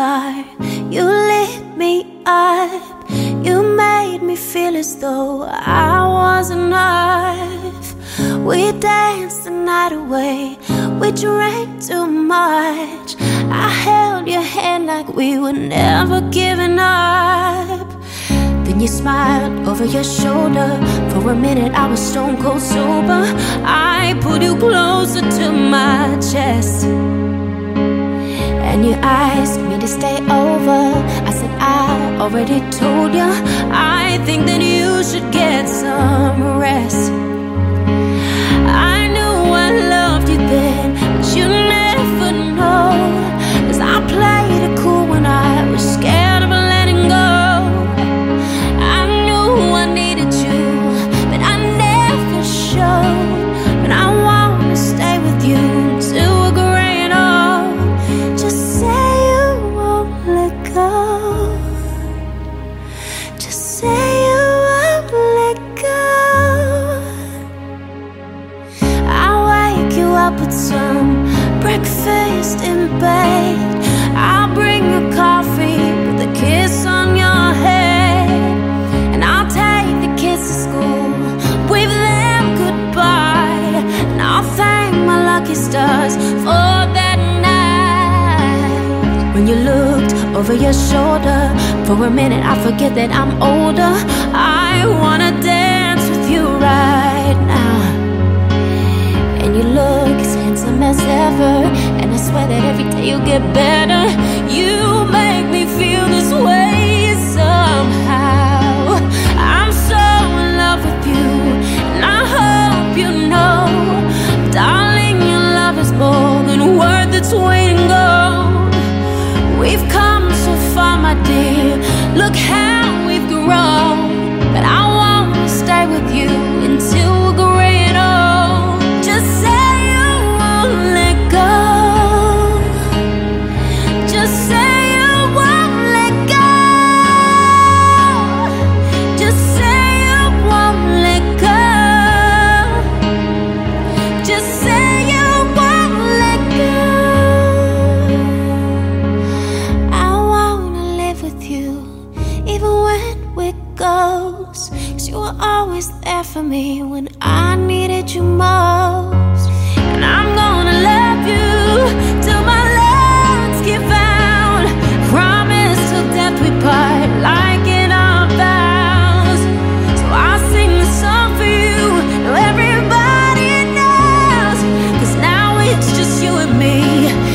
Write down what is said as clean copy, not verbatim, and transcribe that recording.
start. You lit me up, you made me feel as though I was enough. We danced the night away, we drank too much. I held your hand like we were never giving up. Then you smiled over your shoulder. For a minute I was stone cold sober. I pulled you closer to my chest, and you asked me to stay over. I said I already told you, I think that you should get some rest. I knew I loved you then, but you never know. 'Cause I played it cool when I was scared of letting go. I knew I needed you, but I never showed. But I wanna stay with you till we're growing old. Just say you won't let go. Just say you won't let go. I'll wake you up with some breakfast in bed. I'll bring you coffee with a kiss on your head. And I'll take the kids to school, wave them goodbye. And I'll thank my lucky stars for that night. When you looked over your shoulder, for a minute I forget that I'm older. I wanna dance with you right now. And you look as handsome as ever, and I swear that every day you get better. You make me feel this way somehow. I'm so in love with you, and I hope you know, darling, your love is more than worth its weight in gold. We've come so far, my dear, look how we've grown. But I wanna stay with you until we're growing old. Just say you won't let go. Just say you won't let go. Just say you won't let go. Just say you won't let go. I wanna live with you, even when we're ghosts. 'Cause you were always there for me when I needed you most. And I'm gonna love you till my lungs give out. Promise till death we part, like in our vows. So I'll sing the song for you, now everybody knows. 'Cause now it's just you and me.